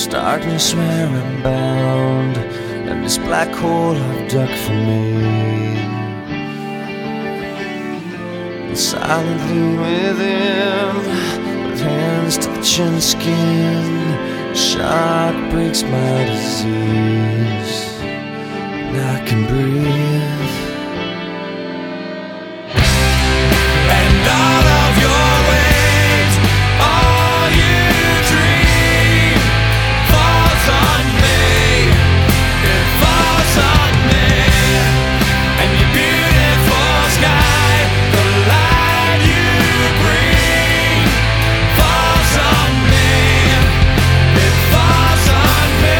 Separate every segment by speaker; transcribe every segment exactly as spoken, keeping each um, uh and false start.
Speaker 1: darkness where I'm bound, and this black hole I've dug for me. And silently within, with hands touching skin, a shock breaks my disease, and I can breathe. And all of your weight, all you dream, falls on me, it falls on me. And your beautiful sky, the light you bring, falls on me, it falls on me.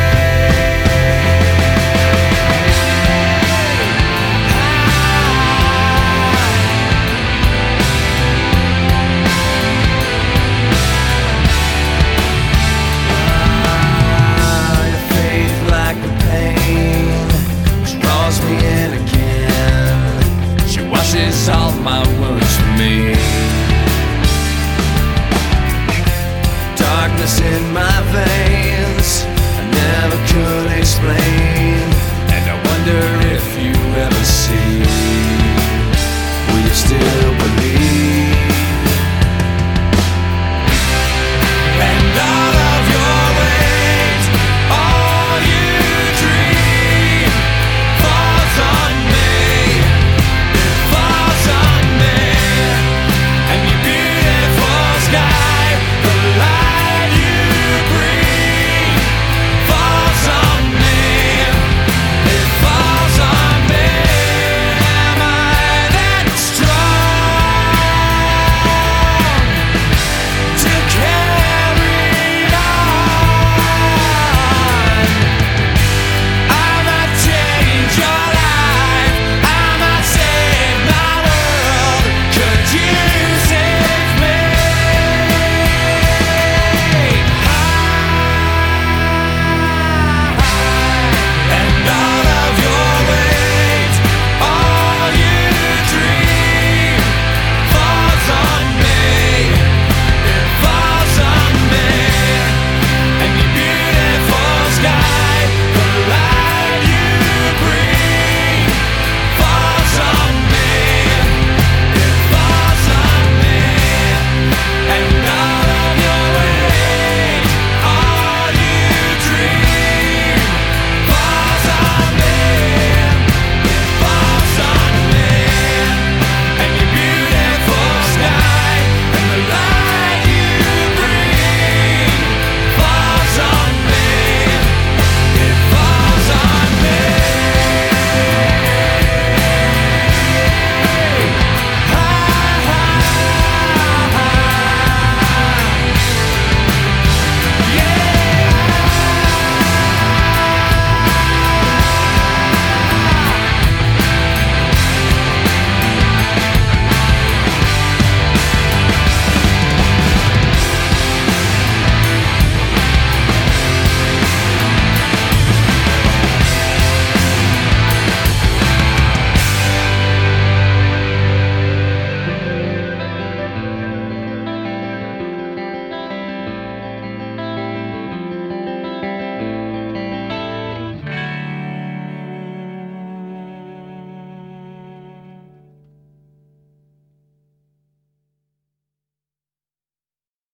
Speaker 1: Me in again, she washes all my wounds for me. Darkness in my veins, I never could explain, and I wonder if you ever see. Will you still believe?